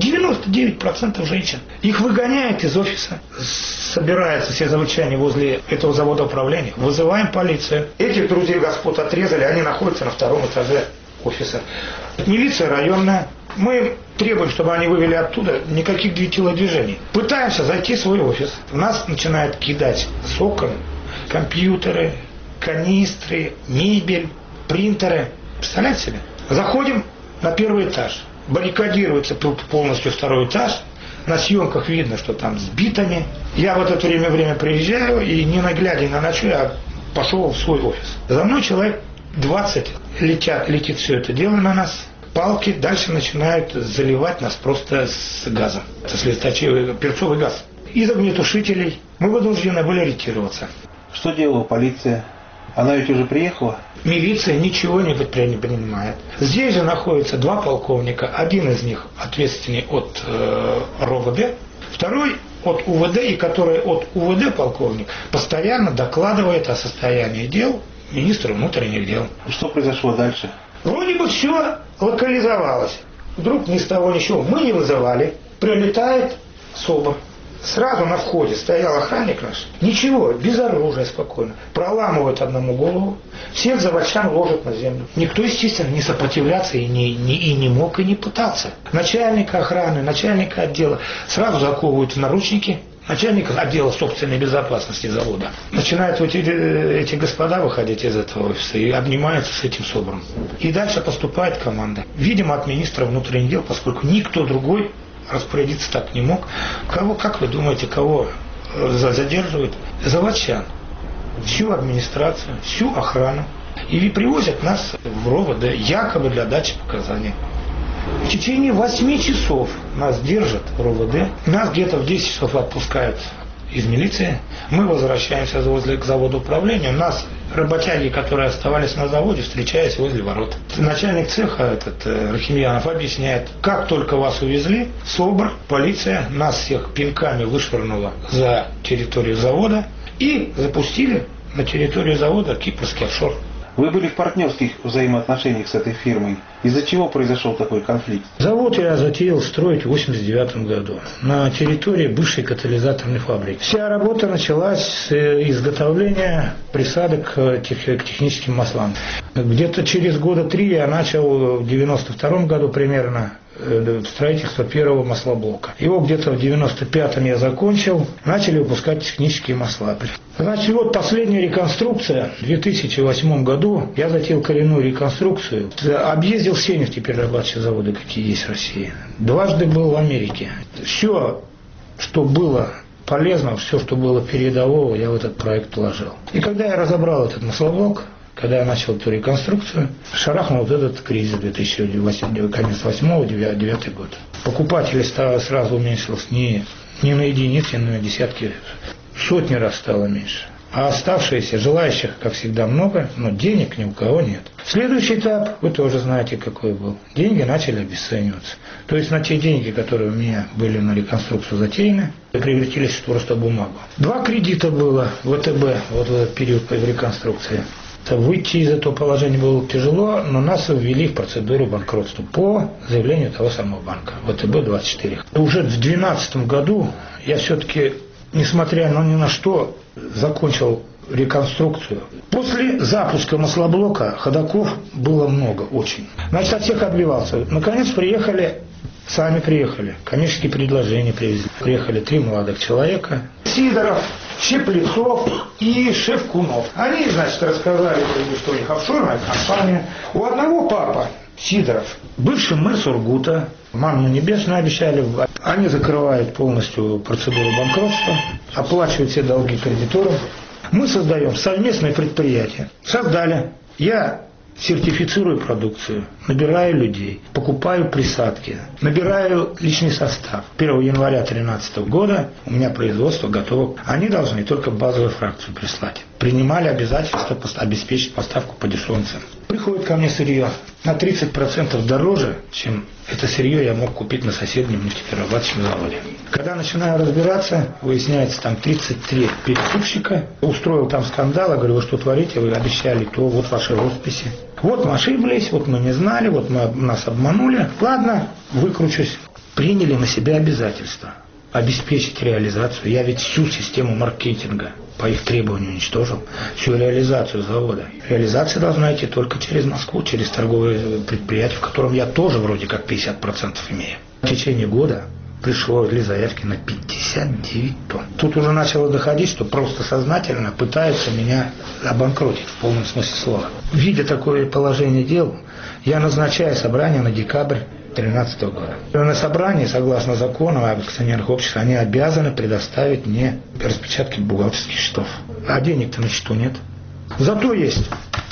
99% женщин. Их выгоняют из офиса. Собираются все заводчане возле этого завода управления. Вызываем полицию. Этих друзей господ отрезали, они находятся на втором этаже офиса. Милиция районная. Мы требуем, чтобы они вывели оттуда, никаких телодвижений. Пытаемся зайти в свой офис. Нас начинают кидать с окон компьютеры, канистры, мебель, принтеры. Представляете себе? Заходим на первый этаж. Баррикадируется полностью второй этаж. На съемках видно, что там с битами. Я в это время приезжаю и не глядя ни на что, я пошел в свой офис. За мной человек 20 летит все это дело на нас. Палки дальше начинают заливать нас просто с газом. Это слезоточивый перцовый газ. Из огнетушителей мы вынуждены были ретироваться.
Что делала полиция? Она ведь уже приехала?
Милиция ничего не предпринимает. Здесь же находятся два полковника. Один из них ответственный от РОВД, второй от УВД, и который от УВД полковник постоянно докладывает о состоянии дел министру внутренних дел.
Что произошло дальше?
Вроде бы все локализовалось. Вдруг ни с того ни с сего. Мы не вызывали. Прилетает СОБР. Сразу на входе стоял охранник наш. Ничего, без оружия спокойно. Проламывает одному голову. Всех заводчан ложат на землю. Никто, естественно, не сопротивляться и не мог, и не пытался. Начальника охраны, начальника отдела сразу заковывают в наручники. Начальник отдела собственной безопасности завода. Начинают эти господа выходить из этого офиса и обнимаются с этим СОБРом. И дальше поступает команда. Видимо, от министра внутренних дел, поскольку никто другой распорядиться так не мог. Кого, как вы думаете, кого задерживают? Заводчан. Всю администрацию, всю охрану. И привозят нас в РОВД, якобы для дачи показаний. В течение 8 часов нас держат в РОВД. Нас где-то в 10 часов отпускают из милиции. Мы возвращаемся к заводу управления. Нас работяги, которые оставались на заводе, встречаясь возле ворот. Начальник цеха, Рахимьянов, объясняет, как только вас увезли, СОБР, полиция нас всех пинками вышвырнула за территорию завода и запустили на территорию завода кипрский офшор.
Вы были в партнерских взаимоотношениях с этой фирмой. Из-за чего произошел такой конфликт?
Завод я затеял строить в 1989 году на территории бывшей катализаторной фабрики. Вся работа началась с изготовления присадок к техническим маслам. Где-то через года 3 я начал в 1992 году примерно строительство первого маслоблока. Его где-то в 1995 я закончил, начали выпускать технические масла. Значит, вот последняя реконструкция. В 2008 году я затеял коренную реконструкцию. Объездил все нефтеперерабатывающие заводы, какие есть в России. Дважды был в Америке. Все, что было полезного, все, что было передового, я в этот проект положил. И когда я разобрал этот маслоблок, когда я начал эту реконструкцию, шарахнул вот этот кризис 2008, конец 2008-2009 год. Покупателей сразу уменьшилось не на единицы, но на десятки, сотни раз стало меньше. А оставшиеся, желающих, как всегда, много, но денег ни у кого нет. Следующий этап, вы тоже знаете, какой был. Деньги начали обесцениваться. То есть на те деньги, которые у меня были на реконструкцию затеяны, превратились просто в бумагу. 2 кредита было в ВТБ вот в этот период реконструкции. Выйти из этого положения было тяжело, но нас ввели в процедуру банкротства по заявлению того самого банка, ВТБ-24. Уже в 2012 году я все-таки, несмотря ни на что, закончил реконструкцию. После запуска маслоблока ходоков было много очень. Значит, от всех отбивался. Наконец приехали. Коммерческие предложения привезли. Приехали 3 молодых человека. Сидоров, Щеплецов и Шевкунов. Они, значит, рассказали, что у них офшорная компания. У одного папа, Сидоров, бывший мэр Сургута, манну небесную обещали. Они закрывают полностью процедуру банкротства, оплачивают все долги кредиторам. Мы создаем совместное предприятие. Создали. Я сертифицирую продукцию, набираю людей, покупаю присадки, набираю личный состав. 1 января 2013 года у меня производство готово. Они должны только базовую фракцию прислать. Принимали обязательство обеспечить поставку по дешевым ценам. Приходит ко мне сырье на 30% дороже, чем это сырье я мог купить на соседнем нефтеперерабатывающем заводе. Когда начинаю разбираться, выясняется, там 33 перекупщика. Устроил там скандал, я говорю, вы что творите, вы обещали то, вот ваши росписи. Вот мы ошиблись, вот мы не знали, вот нас обманули. Ладно, выкручусь. Приняли на себя обязательства обеспечить реализацию. Я ведь всю систему маркетинга по их требованию уничтожил, всю реализацию завода. Реализация должна идти только через Москву, через торговые предприятия, в котором я тоже вроде как 50% имею. В течение года пришли заявки на 59 тонн. Тут уже начало доходить, что просто сознательно пытаются меня обанкротить в полном смысле слова. Видя такое положение дел, я назначаю собрание на декабрь 2013 года. На собрании, согласно закону об акционерных обществах, они обязаны предоставить мне распечатки бухгалтерских счетов. А денег-то на счету нет. Зато есть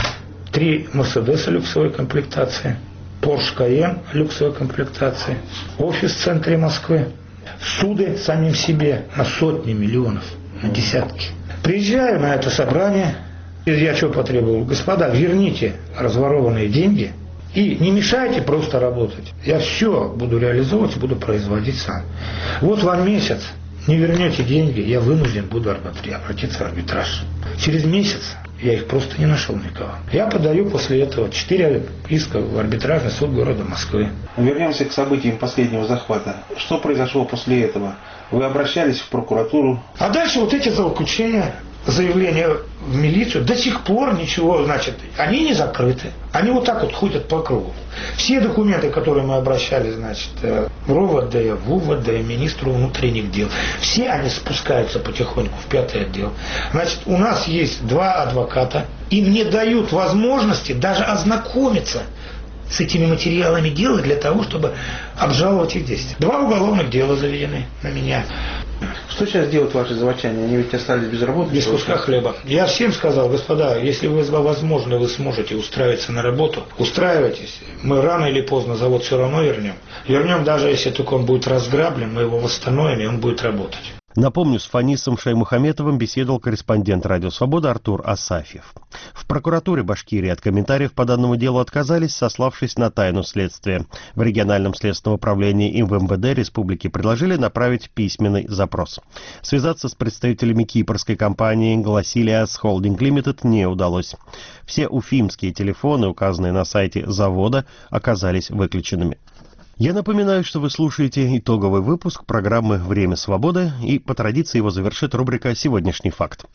3 Мерседеса люксовой комплектации, Porsche Cayenne люксовой комплектации, офис в центре Москвы, суды самим себе на сотни миллионов, на десятки. Приезжаю на это собрание, и я что потребовал? Господа, верните разворованные деньги и не мешайте просто работать. Я все буду реализовывать, буду производить сам. Вот вам месяц, не вернете деньги, я вынужден буду обратиться в арбитраж. Через месяц я их просто не нашел никого. Я подаю после этого 4 иска в арбитражный суд города Москвы.
Вернемся к событиям последнего захвата. Что произошло после этого? Вы обращались в прокуратуру?
А дальше вот эти заключения, заявления в милицию, до сих пор ничего, значит, они не закрыты. Они вот так вот ходят по кругу. Все документы, которые мы обращали, значит, в РОВД, в УВД, министру внутренних дел, все они спускаются потихоньку в 5-й отдел. Значит, у нас есть 2 адвоката, им не дают возможности даже ознакомиться с этими материалами дела для того, чтобы обжаловать их действия. 2 уголовных дела заведены на меня.
Что сейчас делают ваши заводчане? Они ведь остались без работы?
Без куска хлеба. Я всем сказал, господа, если вы, возможно, вы сможете устраиваться на работу, устраивайтесь. Мы рано или поздно завод все равно вернем. Вернем, даже если только он будет разграблен, мы его восстановим, и он будет работать.
Напомню, с Фанисом Шаймухаметовым беседовал корреспондент «Радио Свобода» Артур Асафьев. В прокуратуре Башкирии от комментариев по данному делу отказались, сославшись на тайну следствия. В региональном следственном управлении и в МВД республики предложили направить письменный запрос. Связаться с представителями кипрской компании «Гласилиас Холдинг Лимитед» не удалось. Все уфимские телефоны, указанные на сайте завода, оказались выключенными. Я напоминаю, что вы слушаете итоговый выпуск программы «Время свободы», и по традиции его завершит рубрика «Сегодняшний факт».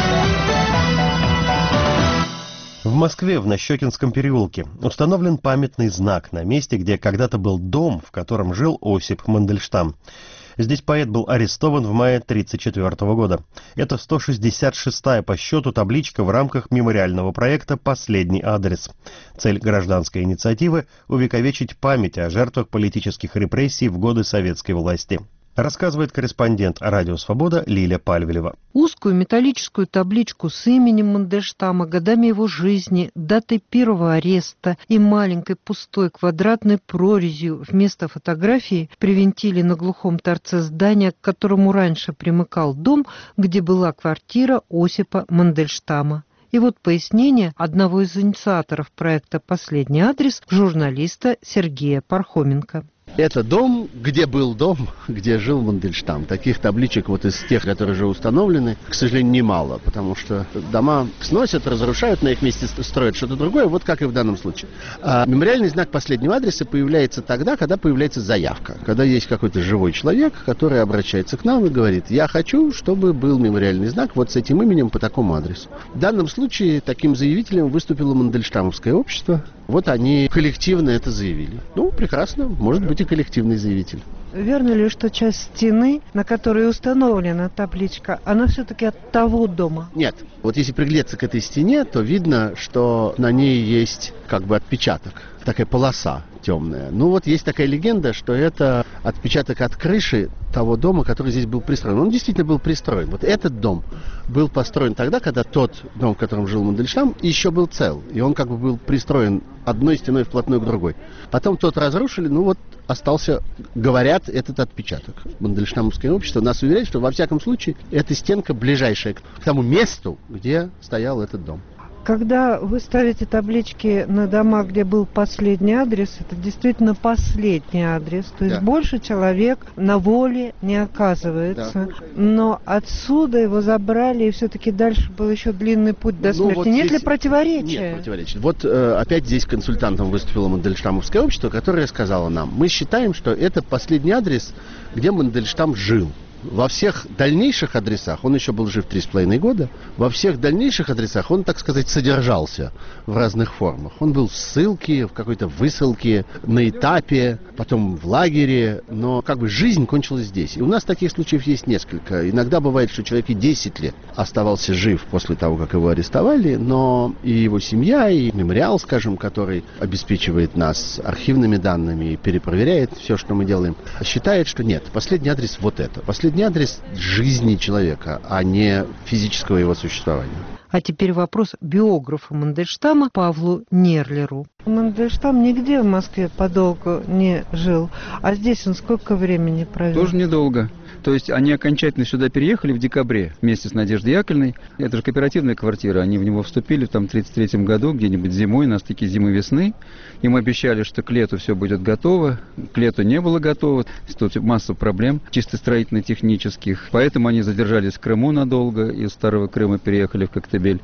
В Москве, в Нащекинском переулке, установлен памятный знак на месте, где когда-то был дом, в котором жил Осип Мандельштам. Здесь поэт был арестован в мае 1934 года. Это 166-я по счету табличка в рамках мемориального проекта «Последний адрес». Цель гражданской инициативы – увековечить память о жертвах политических репрессий в годы советской власти. Рассказывает корреспондент «Радио Свобода» Лиля Пальвелева.
Узкую металлическую табличку с именем Мандельштама, годами его жизни, датой первого ареста и маленькой пустой квадратной прорезью вместо фотографии привинтили на глухом торце здания, к которому раньше примыкал дом, где была квартира Осипа Мандельштама. И вот пояснение одного из инициаторов проекта «Последний адрес» журналиста Сергея Пархоменко.
Это дом, где был дом, где жил Мандельштам. Таких табличек вот из тех, которые уже установлены, к сожалению, немало, потому что дома сносят, разрушают, на их месте строят что-то другое, вот как и в данном случае. А мемориальный знак последнего адреса появляется тогда, когда появляется заявка, когда есть какой-то живой человек, который обращается к нам и говорит: я хочу, чтобы был мемориальный знак вот с этим именем по такому адресу. В данном случае таким заявителем выступило Мандельштамовское общество. Вот они коллективно это заявили. Ну, прекрасно, может быть и коллективный заявитель.
Верно ли, что часть стены, на которой установлена табличка, она все-таки от того дома?
Нет. Вот если приглядеться к этой стене, то видно, что на ней есть как бы отпечаток, такая полоса темная. Ну вот есть такая легенда, что это отпечаток от крыши того дома, который здесь был пристроен. Он действительно был пристроен. Вот этот дом был построен тогда, когда тот дом, в котором жил Мандельштам, еще был цел. И он как бы был пристроен одной стеной вплотную к другой. Потом тот разрушили, ну вот остался, говорят, этот отпечаток. Мандельштамовское общество нас уверяет, что во всяком случае эта стенка ближайшая к тому месту, где стоял этот дом.
Когда вы ставите таблички на дома, где был последний адрес, это действительно последний адрес. То есть больше человек на воле не оказывается. Да. Но отсюда его забрали, и все-таки дальше был еще длинный путь до смерти. Вот нет ли противоречия?
Нет противоречия. Вот опять здесь консультантом выступило Мандельштамовское общество, которое сказало нам: мы считаем, что это последний адрес, где Мандельштам жил. Во всех дальнейших адресах, он еще был жив 3,5 года, во всех дальнейших адресах он, так сказать, содержался в разных формах. Он был в ссылке, в какой-то высылке, на этапе, потом в лагере, но как бы жизнь кончилась здесь. И у нас таких случаев есть несколько. Иногда бывает, что человек и 10 лет оставался жив после того, как его арестовали, но и его семья, и мемориал, скажем, который обеспечивает нас архивными данными и перепроверяет все, что мы делаем, считает, что нет, последний адрес вот это. Последний адрес жизни человека, а не физического его существования.
А теперь вопрос биографу Мандельштама Павлу Нерлеру. Мандельштам нигде в Москве подолгу не жил. А здесь он сколько времени провел?
Тоже недолго. То есть они окончательно сюда переехали в декабре вместе с Надеждой Яковлевной. Это же кооперативная квартира. Они в него вступили в 1933 году, где-нибудь зимой, на стыке зимы-весны. Им обещали, что к лету все будет готово. К лету не было готово. Тут масса проблем, чисто строительно-технических. Поэтому они задержались в Крыму надолго. Из Старого Крыма переехали в Коктебель.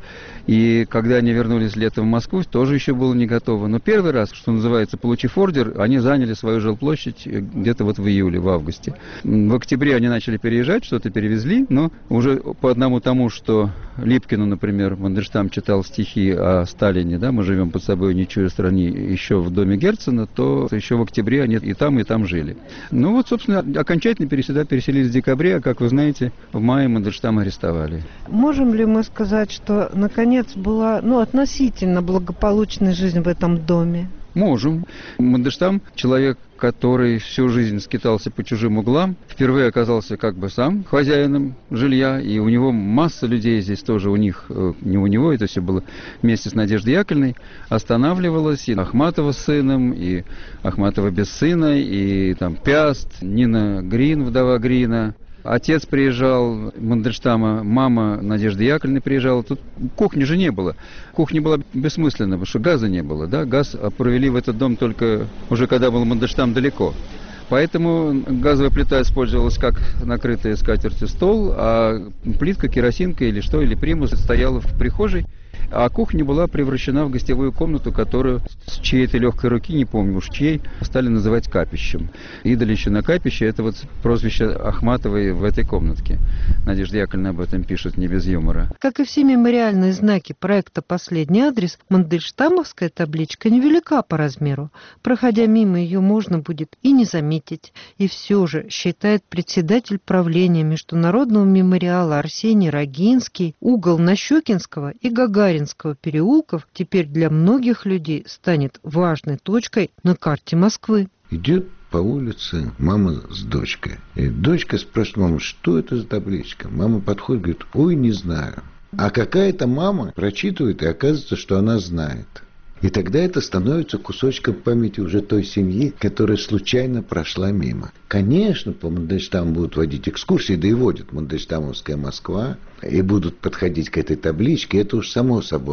И когда они вернулись летом в Москву, тоже еще было не готово. Но первый раз, что называется, получив ордер, они заняли свою жилплощадь где-то вот в июле, в августе. В октябре они начали переезжать, что-то перевезли, но уже по одному тому, что Липкину, например, Мандельштам читал стихи о Сталине, да, мы живем под собой, не чуя страни, еще в доме Герцена, то еще в октябре они и там жили. Ну вот, собственно, окончательно переселились в декабре, а, как вы знаете, в мае Мандельштама арестовали.
Можем ли мы сказать, что, наконец, была, относительно благополучная жизнь в этом доме?
Можем. Мандельштам — человек, который всю жизнь скитался по чужим углам, впервые оказался как бы сам хозяином жилья, и у него масса людей здесь тоже, у них, не у него, это все было вместе с Надеждой Яковлевной, останавливалась, и Ахматова с сыном, и Ахматова без сына, и там Пяст, Нина Грин, вдова Грина. Отец приезжал Мандельштама, мама Надежды Яковлевны приезжала. Тут кухни же не было. Кухня была бессмысленна, потому что газа не было. Да? Газ провели в этот дом только уже когда был Мандельштам далеко. Поэтому газовая плита использовалась как накрытая скатертью стол, а плитка, керосинка или примус стояла в прихожей. А кухня была превращена в гостевую комнату, которую с чьей-то легкой руки, не помню уж чьей, стали называть капищем. Идолище на капище — это вот прозвище Ахматовой в этой комнатке. Надежда Яковлевна об этом пишет не без юмора.
Как и все мемориальные знаки проекта «Последний адрес», мандельштамовская табличка невелика по размеру. Проходя мимо, ее можно будет и не заметить. И все же, считает председатель правления Международного мемориала Арсений Рогинский, угол Нащекинского и Гагаринского переулков теперь для многих людей станет важной точкой на карте Москвы.
Идет по улице мама с дочкой. И дочка спрашивает маму: что это за табличка? Мама подходит, говорит: ой, не знаю. А какая-то мама прочитывает, и оказывается, что она знает. И тогда это становится кусочком памяти уже той семьи, которая случайно прошла мимо. Конечно, по Мандельштаму будут водить экскурсии, да и водит Мандельштамовская Москва, и будут подходить к этой табличке, это уж само собой.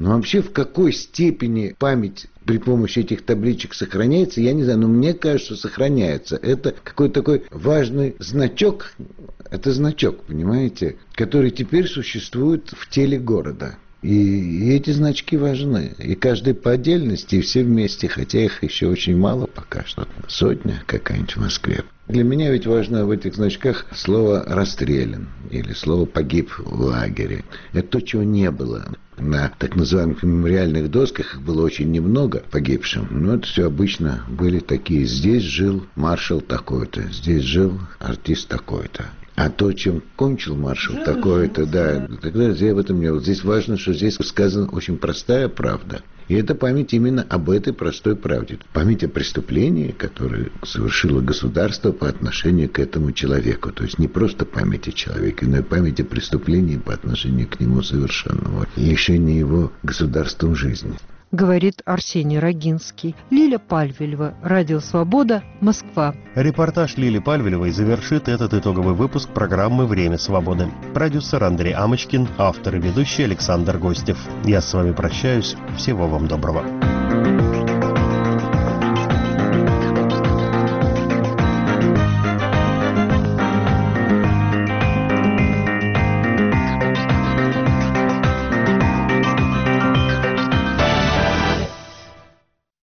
Но вообще в какой степени память при помощи этих табличек сохраняется, я не знаю, но мне кажется, сохраняется. Это какой-то такой важный значок, это значок, понимаете, который теперь существует в теле города. И эти значки важны. И каждый по отдельности, и все вместе, хотя их еще очень мало пока что. Сотня какая-нибудь в Москве. Для меня ведь важно в этих значках слово «расстрелян» или слово «погиб в лагере». Это то, чего не было. На так называемых мемориальных досках их было очень немного погибшим. Но это все обычно были такие. Здесь жил маршал такой-то, здесь жил артист такой-то. А то, чем кончил маршал такой-то, да, тогда я в этом не... Вот здесь важно, что здесь сказана очень простая правда. И это память именно об этой простой правде. Память о преступлении, которое совершило государство по отношению к этому человеку. То есть не просто память о человеке, но и память о преступлении по отношению к нему совершенного. И лишение его государством жизни.
Говорит Арсений Рогинский. Лиля Пальвелева, Радио Свобода, Москва.
Репортаж Лили Пальвелевой завершит этот итоговый выпуск программы «Время свободы». Продюсер Андрей Амочкин, автор и ведущий Александр Гостев. Я с вами прощаюсь. Всего вам доброго.